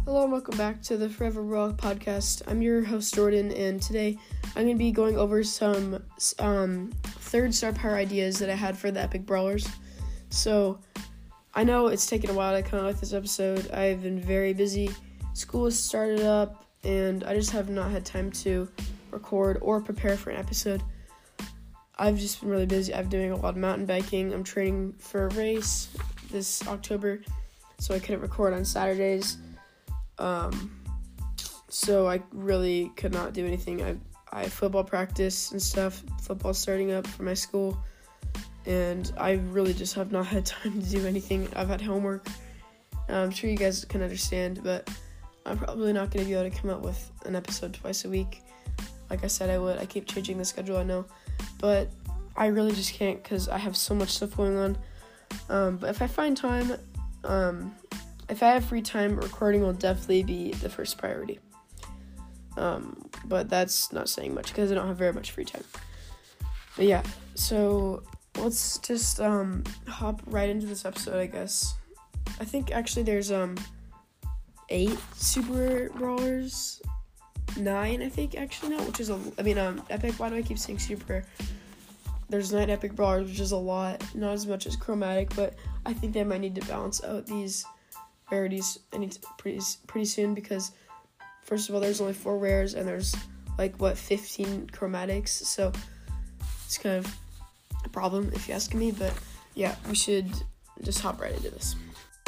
Hello and welcome back to the Forever Raw podcast. I'm your host Jordan, and today I'm going to be going over some third star power ideas that I had for the Epic Brawlers. So, I know it's taken a while to come out with this episode. I've been very busy. School has started up, and I just have not had time to record or prepare for an episode. I've just been really busy. I'm doing a lot of mountain biking. I'm training for a race this October, so I couldn't record on Saturdays. So I really could not do anything. I have football practice and stuff. Football's starting up for my school, and I really just have not had time to do anything. I've had homework. I'm sure you guys can understand, but I'm probably not going to be able to come out with an episode twice a week. Like I said I would. I keep changing the schedule, I know. But I really just can't because I have so much stuff going on. But if I find time, if I have free time, recording will definitely be the first priority. But that's not saying much because I don't have very much free time. But yeah, so let's just hop right into this episode, I guess. I think actually there's 8 Super Brawlers. 9, I think, actually now, which is Epic. Why do I keep saying Super? There's 9 Epic Brawlers, which is a lot. Not as much as Chromatic, but I think they might need to balance out these rarities pretty soon, because first of all, there's only 4 rares, and there's 15 chromatics, so it's kind of a problem if you ask me. But yeah, we should just hop right into this.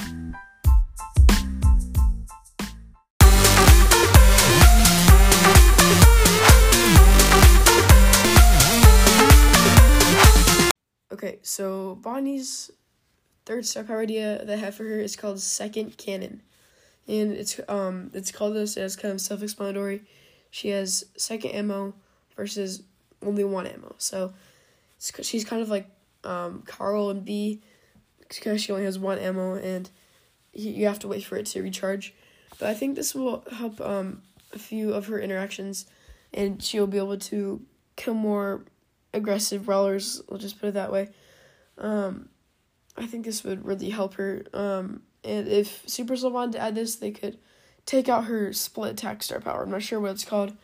Okay, so Bonnie's third star power idea that I have for her is called Second Cannon. And it's called this as kind of self-explanatory. She has second ammo versus only 1 ammo. So she's kind of like Carl and B, because she only has 1 ammo and you have to wait for it to recharge. But I think this will help a few of her interactions, and she'll be able to kill more aggressive brawlers, we'll just put it that way. I think this would really help her. And if Supercell wanted to add this, they could take out her split attack star power. I'm not sure what it's called.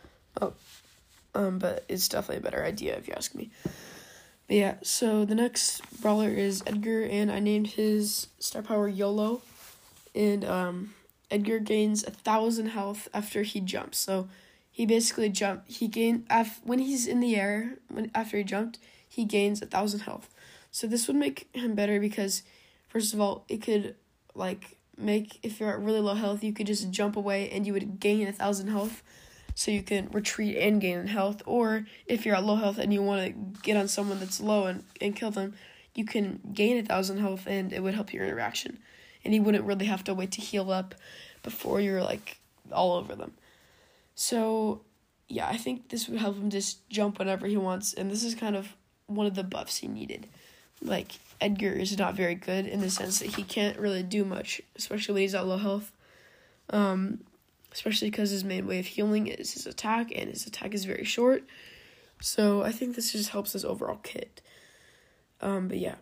But it's definitely a better idea if you ask me. But yeah, so the next brawler is Edgar, and I named his star power YOLO. And Edgar gains 1,000 health after he jumps. So he basically when he's in the air, after he jumped, he gains 1,000 health. So this would make him better because, first of all, it could make, if you're at really low health, you could just jump away and you would gain 1,000 health. So you can retreat and gain health. Or if you're at low health and you want to get on someone that's low and kill them, you can gain 1,000 health and it would help your interaction. And you wouldn't really have to wait to heal up before you're all over them. So yeah, I think this would help him just jump whenever he wants. And this is kind of one of the buffs he needed. Edgar is not very good in the sense that he can't really do much, especially when he's at low health. Especially because his main way of healing is his attack, and his attack is very short. So I think this just helps his overall kit. But yeah.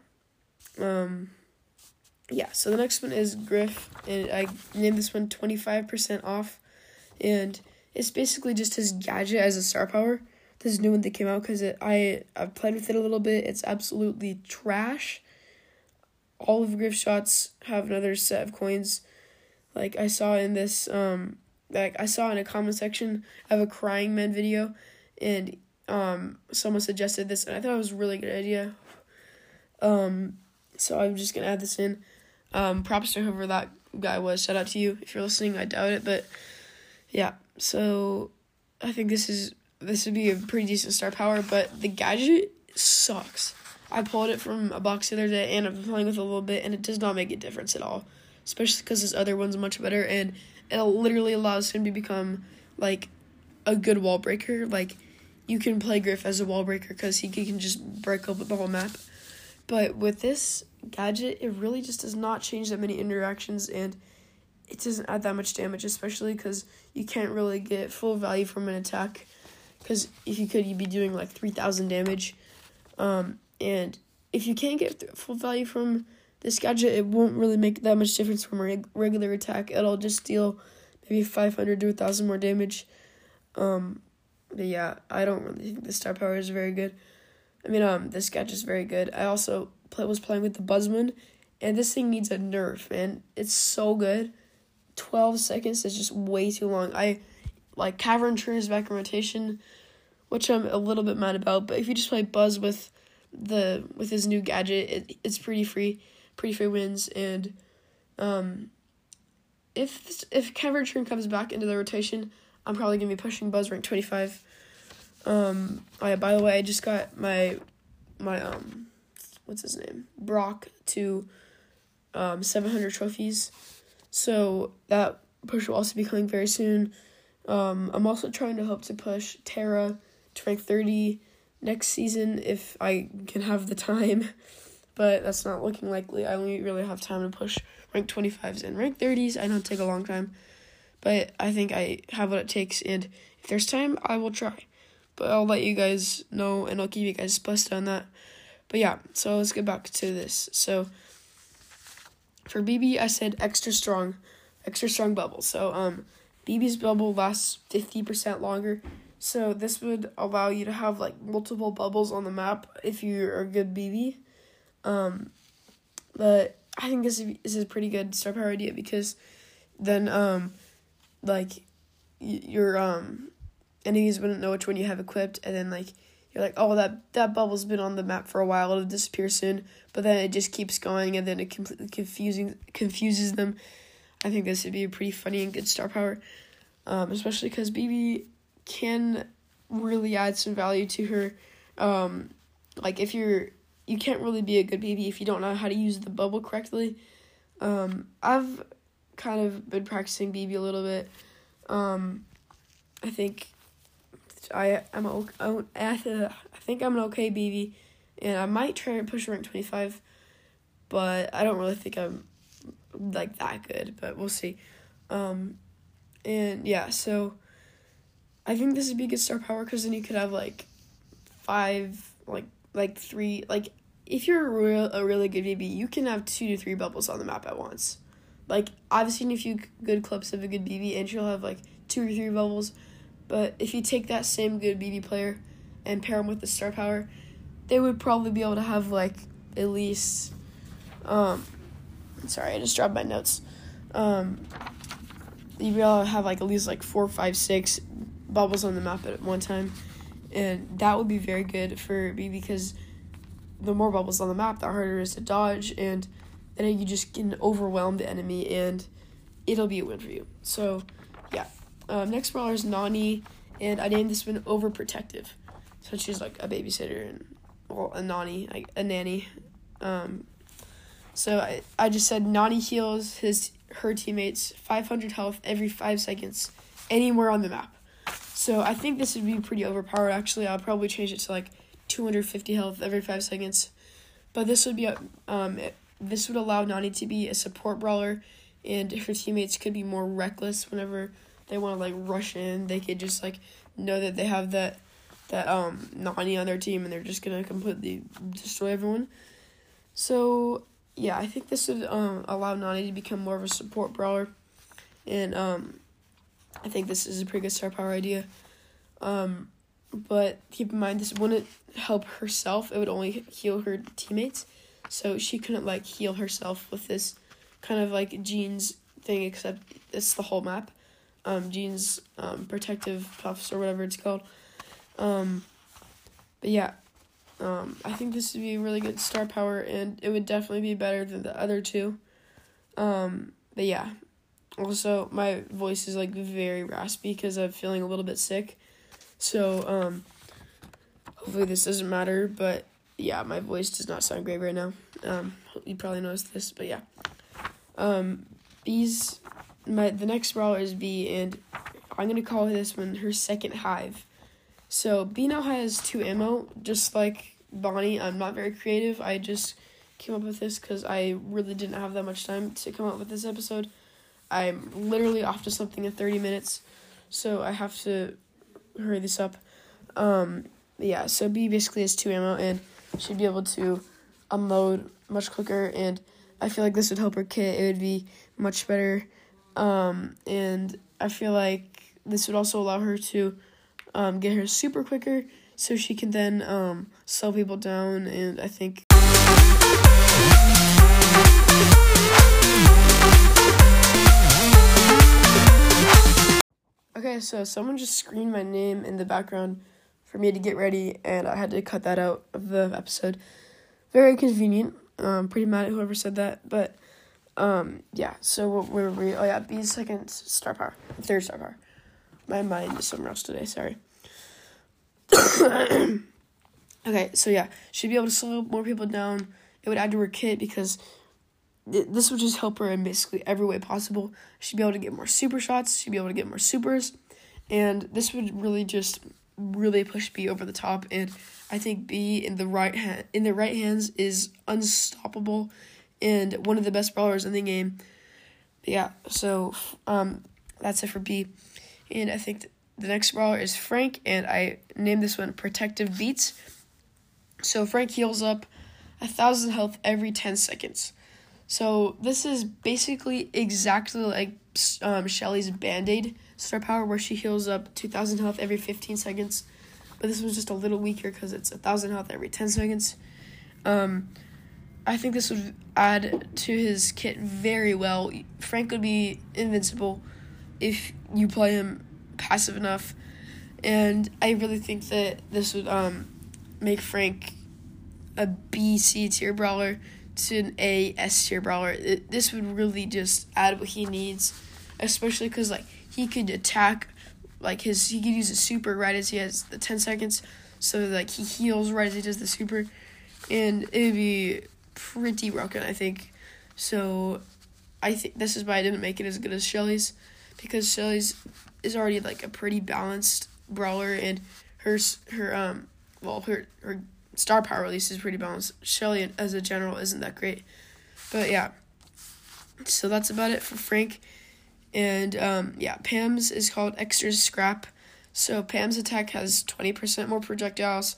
So the next one is Griff, and I named this one 25% off. And it's basically just his gadget as a star power. This new one that came out because I've played with it a little bit. It's absolutely trash. All of Griff shots have another set of coins. I saw in this, I saw in a comment section of a Crying Man video, and someone suggested this, and I thought it was a really good idea. So I'm just gonna add this in. Props to whoever that guy was. Shout out to you if you're listening. I doubt it, but yeah. So I think this would be a pretty decent star power, but the gadget sucks. I pulled it from a box the other day, and I've been playing with it a little bit, and it does not make a difference at all, especially because this other one's much better, and it literally allows him to become, a good wall breaker. You can play Griff as a wall breaker because he can just break up the whole map. But with this gadget, it really just does not change that many interactions, and it doesn't add that much damage, especially because you can't really get full value from an attack. Because if you could, you'd be doing 3,000 damage. And if you can't get full value from this gadget, it won't really make that much difference from a regular attack. It'll just deal maybe 500 to 1,000 more damage. But yeah, I don't really think the star power is very good. I mean, this gadget is very good. I also was playing with the Buzzman, and this thing needs a nerf, man. It's so good. 12 seconds is just way too long. Cavern Churn back in rotation, which I'm a little bit mad about, but if you just play Buzz with his new gadget, it's pretty free wins, and if Cavern Churn comes back into the rotation, I'm probably gonna be pushing Buzz rank 25. By the way, I just got my what's his name? Brock to 700 trophies. So that push will also be coming very soon. I'm also trying to hope to push Terra to rank 30 next season if I can have the time. But that's not looking likely. I only really have time to push rank 25s and rank 30s. I know it'll take a long time. But I think I have what it takes, and if there's time, I will try. But I'll let you guys know, and I'll keep you guys posted on that. But yeah, so let's get back to this. So for BB, I said extra strong bubble. So BB's bubble lasts 50% longer. So this would allow you to have like multiple bubbles on the map if you're a good BB. But I think this is a pretty good star power idea, because then your enemies wouldn't know which one you have equipped, and then you're like, oh, that bubble's been on the map for a while, it'll disappear soon, but then it just keeps going, and then it completely confuses them. I think this would be a pretty funny and good star power, especially because BB can really add some value to her. If you can't really be a good BB if you don't know how to use the bubble correctly. I've kind of been practicing BB a little bit. I think I'm an okay BB, and I might try to push rank 25, but I don't really think I'm that good, but we'll see. And yeah, so I think this would be a good star power, because then you could have if you're a really good BB, you can have 2 to 3 bubbles on the map at once. I've seen a few good clips of a good BB, and she'll have 2 or 3 bubbles. But if you take that same good BB player and pair them with the star power, they would probably be able to have at least sorry, I just dropped my notes. You'd be able to have at least 4, 5, 6 bubbles on the map at one time, and that would be very good for BB, because the more bubbles on the map, the harder it is to dodge, and then you just can overwhelm the enemy, and it'll be a win for you. So, yeah. Next brawler is Nani, and I named this one Overprotective. So she's a babysitter and, a nanny. So I just said Nani heals her teammates 500 health every 5 seconds anywhere on the map. So I think this would be pretty overpowered. Actually, I'll probably change it to 250 health every 5 seconds. But this would be this would allow Nani to be a support brawler, and her teammates could be more reckless whenever they want to rush in. They could just know that they have that Nani on their team, and they're just gonna completely destroy everyone. So yeah, I think this would allow Nani to become more of a support brawler, and I think this is a pretty good star power idea. But keep in mind, this wouldn't help herself. It would only heal her teammates. So she couldn't heal herself with this kind of Jean's thing, except it's the whole map. Jean's protective puffs, or whatever it's called. But yeah, I think this would be a really good star power, and it would definitely be better than the other two. But yeah, also my voice is very raspy because I'm feeling a little bit sick. So hopefully this doesn't matter, but yeah, my voice does not sound great right now. You probably noticed this, but yeah. The next brawler is B, and I'm gonna call this one her second hive. So B now has 2 ammo, just like Bonnie. I'm not very creative. I just came up with this because I really didn't have that much time to come up with this episode. I'm literally off to something in 30 minutes, so I have to hurry this up. Yeah, so B basically has 2 ammo, and should be able to unload much quicker, and I feel like this would help her kit. It would be much better. And I feel like this would also allow her to get her super quicker so she can then slow people down. And I think okay, so someone just screamed my name in the background for me to get ready, and I had to cut that out of the episode. Very convenient. Pretty mad at whoever said that, but yeah. So what were we? Oh yeah, B's third star power. My mind is somewhere else today. Sorry. Okay, so yeah, she'd be able to slow more people down. It would add to her kit because this would just help her in basically every way possible. She'd be able to get more super shots. She'd be able to get more supers, and this would really push B over the top. And I think B in the right hands is unstoppable and one of the best brawlers in the game. But yeah, so that's it for B. And I think the next brawler is Frank, and I named this one Protective Beats. So Frank heals up 1,000 health every 10 seconds. So this is basically exactly like Shelly's Band-Aid star power, where she heals up 2,000 health every 15 seconds. But this one's just a little weaker because it's 1,000 health every 10 seconds. I think this would add to his kit very well. Frank would be invincible if you play him passive enough. And I really think that this would make Frank a B, C tier brawler to an A, S tier brawler. This would really just add what he needs, especially because like he could attack, like he could use a super right as he has the 10 seconds, so like he heals right as he does the super, and it would be pretty broken, I think. So I think this is why I didn't make it as good as Shelly's, because Shelly's is already like a pretty balanced brawler, and her star power release is pretty balanced. Shelly as a general isn't that great. But yeah. So that's about it for Frank. And yeah, Pam's is called Extra Scrap. So Pam's attack has 20% more projectiles,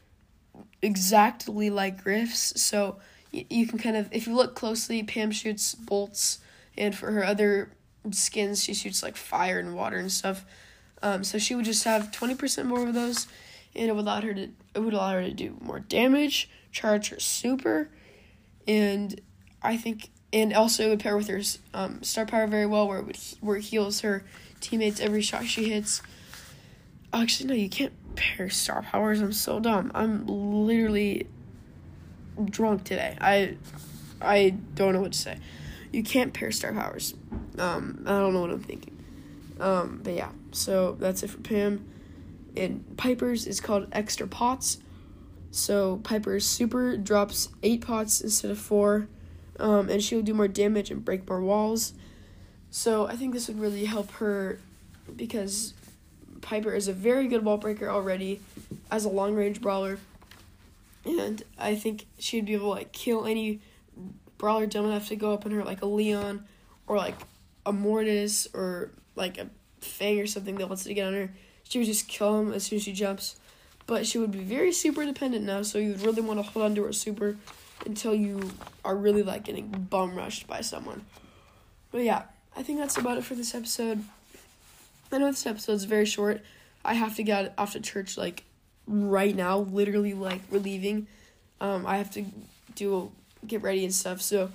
exactly like Griff's. So you can kind of, if you look closely, Pam shoots bolts, and for her other skins, she shoots like fire and water and stuff. So she would just have 20% more of those, and it would allow her to do more damage, charge her super, and I think, and also it would pair with her star power very well, where it heals her teammates every shot she hits. Actually, no, you can't pair star powers. I'm so dumb. I'm literally drunk today. I don't know what to say. You can't pair star powers. I don't know what I'm thinking. But yeah, so that's it for Pam. And Piper's is called Extra Pots. So Piper's super drops 8 pots instead of 4. And she'll do more damage and break more walls. So I think this would really help her, because Piper is a very good wall breaker already as a long-range brawler. And I think she'd be able to like kill any brawler. Don't have to go up on her like a Leon or like a Mortis or like a Fang or something that wants to get on her. She would just kill him as soon as she jumps. But she would be very super dependent now, so you would really want to hold on to her super until you are really like getting bum rushed by someone. But yeah, I think that's about it for this episode. I know this episode's very short. I have to get off to church like right now, literally like we're leaving. I have to get ready and stuff, so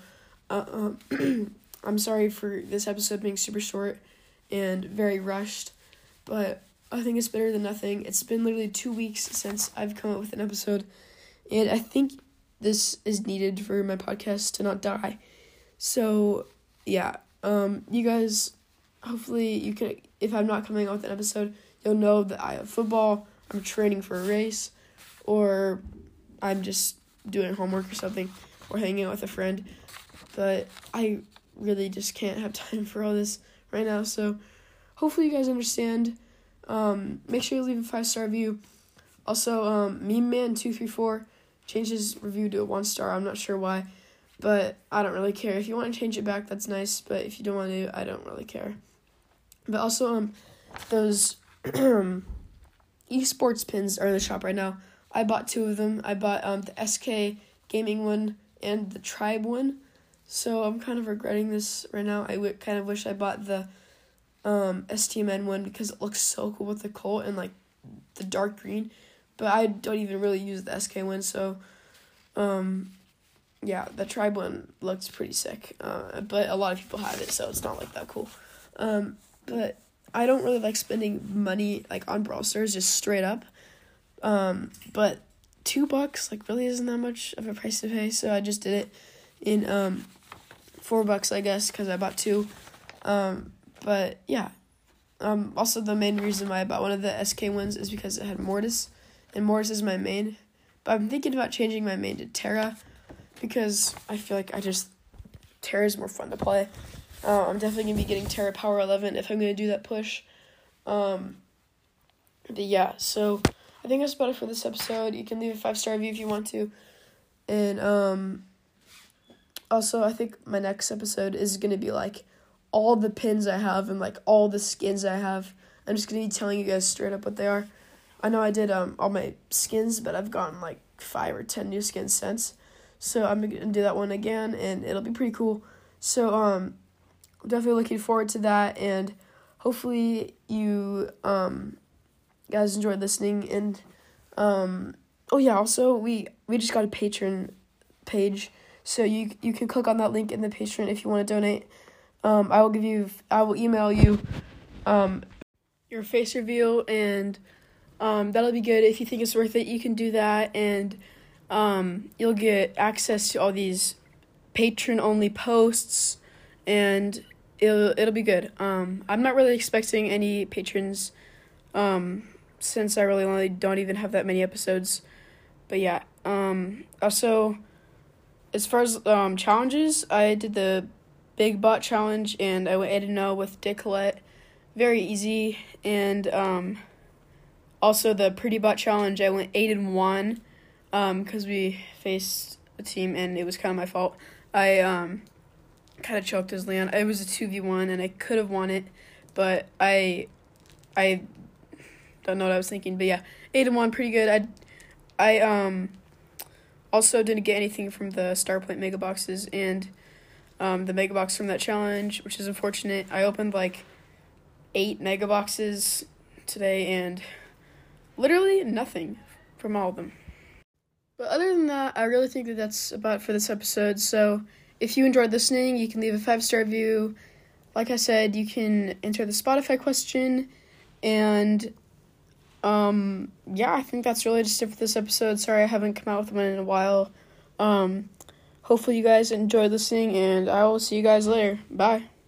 I'm sorry for this episode being super short and very rushed, but I think it's better than nothing. It's been literally 2 weeks since I've come up with an episode, and I think this is needed for my podcast to not die. So yeah, you guys, hopefully you can, if I'm not coming out with an episode, you'll know that I have football, I'm training for a race, or I'm just doing homework or something, or hanging out with a friend. But I really just can't have time for all this right now, so hopefully you guys understand. Make sure you leave a 5-star review. Also, Meme Man 234 changed his review to a 1-star. I'm not sure why, but I don't really care. If you want to change it back, that's nice, but if you don't want to, I don't really care. But also, those esports pins are in the shop right now. I bought 2 of them. I bought the SK Gaming one and the Tribe one. So I'm kind of regretting this right now. I kind of wish I bought the STMN one because it looks so cool with the Colt and like the dark green. But I don't even really use the SK one, so yeah, the Tribe one looks pretty sick. But a lot of people have it, so it's not like that cool. But I don't really like spending money like on Brawl Stars just straight up. But $2 like really isn't that much of a price to pay, so I just did it in $4, I guess, because I bought 2. But yeah. Also the main reason why I bought one of the SK ones is because it had Mortis, and Mortis is my main. But I'm thinking about changing my main to Terra because I feel like Terra is more fun to play. I'm definitely going to be getting Terra Power 11 if I'm going to do that push. But yeah, so I think that's about it for this episode. You can leave a 5-star review if you want to. And also, I think my next episode is going to be like all the pins I have and like all the skins I have. I'm just going to be telling you guys straight up what they are. I know I did all my skins, but I've gotten like 5 or 10 new skins since. So I'm going to do that one again, and it'll be pretty cool. So definitely looking forward to that, and hopefully you guys enjoyed listening. And oh yeah, also we just got a Patreon page, so you can click on that link in the Patreon if you want to donate. I will email you your face reveal, and that'll be good. If you think it's worth it, you can do that, and you'll get access to all these patron-only posts, and it'll be good. I'm not really expecting any patrons, since I really only don't even have that many episodes. But yeah, also, as far as challenges, I did the Big Bot Challenge, and I went 8-0 with Dick Colette. Very easy. And also the Pretty Bot Challenge, I went 8-1, because we faced a team, and it was kind of my fault. I kind of choked as Leon. It was a 2v1, and I could have won it, but I don't know what I was thinking. But yeah, 8-1, pretty good. I also didn't get anything from the Starpoint Mega Boxes, and the Mega Box from that challenge, which is unfortunate. I opened like 8 Mega Boxes today, and literally nothing from all of them. But other than that, I really think that that's about for this episode. So if you enjoyed listening, you can leave a 5-star review. Like I said, you can enter the Spotify question. And yeah, I think that's really just it for this episode. Sorry I haven't come out with one in a while. Hopefully you guys enjoyed listening, and I will see you guys later. Bye.